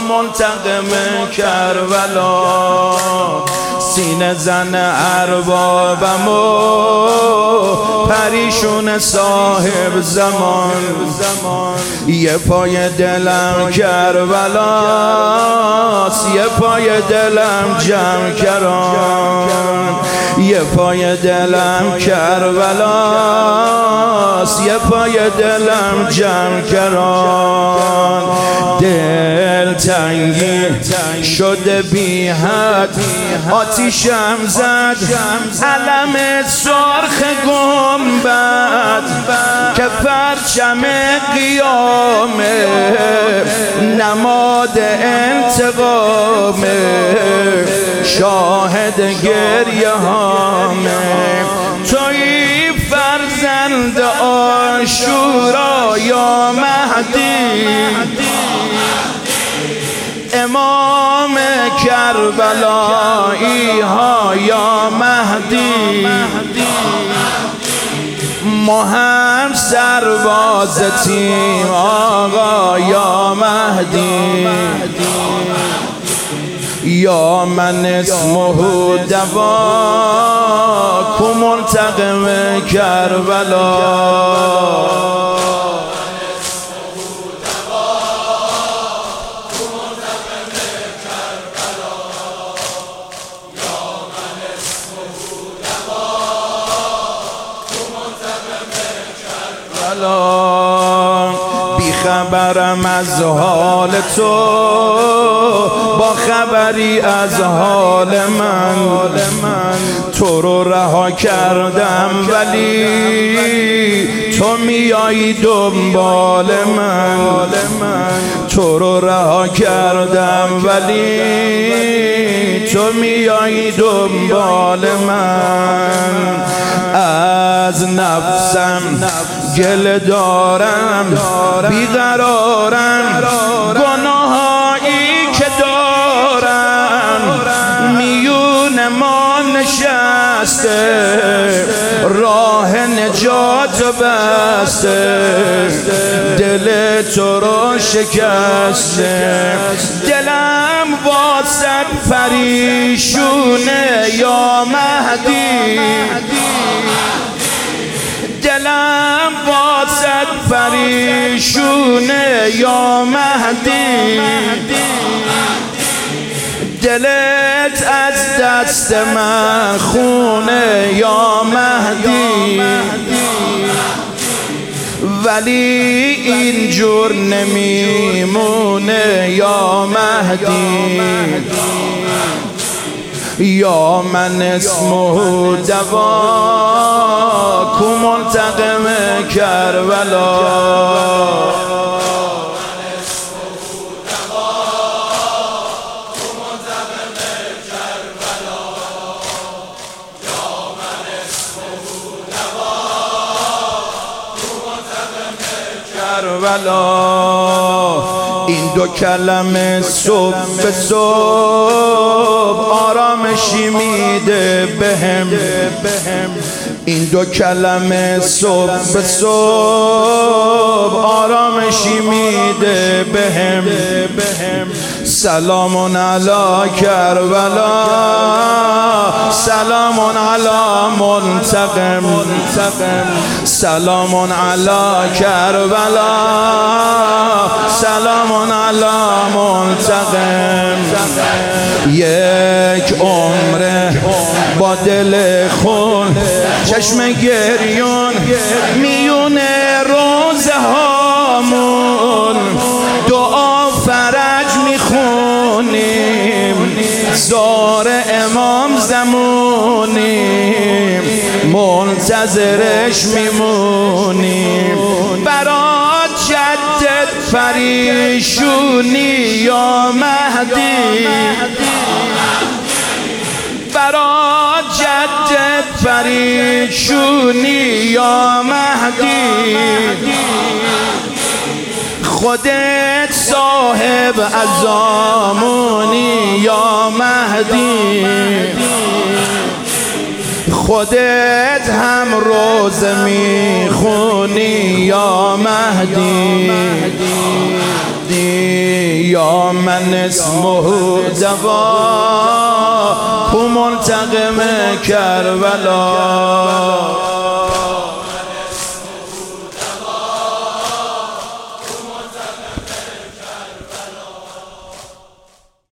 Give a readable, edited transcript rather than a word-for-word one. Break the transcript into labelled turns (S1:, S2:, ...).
S1: منتقم کربلا، سینه زن اربابم و پریشون صاحب زمان. یه پای دلم کربلاست، یه پای دلم جمع کران، یه پای دلم کربلاست، یه پای دلم جمع کران. دل تنگی شده بی حد، آتیشم زد علم سرخ گنبد که پرچم قیامه، نماد انتقامه، شاهد گریه هامه. توی فرزند عاشورا یا مهدی، امام کربلایی ها یا مهدی. ما هم سرباز تیم آقا یا مهدی. یا من اسمه دوا کو منتقم کربلا. بی خبرم از حال تو، با خبری از حال من. تو رو رها کردم ولی تو میایی دنبال من. تو رو رها کردم ولی تو میایی دنبال من. از نفسم گله دارم، بیقرارم، گناهایی که دارم میون ما نشسته، راه نجات بسته، دل تو رو شکسته. دلم واسه پریشونه یا مهدی، دلم واسه پریشونه یا مهدی. دلت از دست من خونه یا مهدی، ولی اینجور نمیمونه یا مهدی. یا من اسمه دوا کو منتقم کربلا. این دو کلمه صبح به صبح آرامشی میده بهم. این دو کلمه صبح به صبح آرامشی میده بهم. سلام علی کربلا، سلام علی منتقم، سلام علی کربلا، سلام علی منتقم. یک عمره با دل خون، چشم گریون میون روزه هامون، دعا فرج میخونیم، زار امام زمونیم، منتظرش میمونیم. برات جدد پریشونی یا مهدی، برات جدد پریشونی یا مهدی. خودت صاحب ازامونی یا مهدی، خودت هم روز میخونی یا مهدی. یا من اسمه دوا کو منتقم کربلا.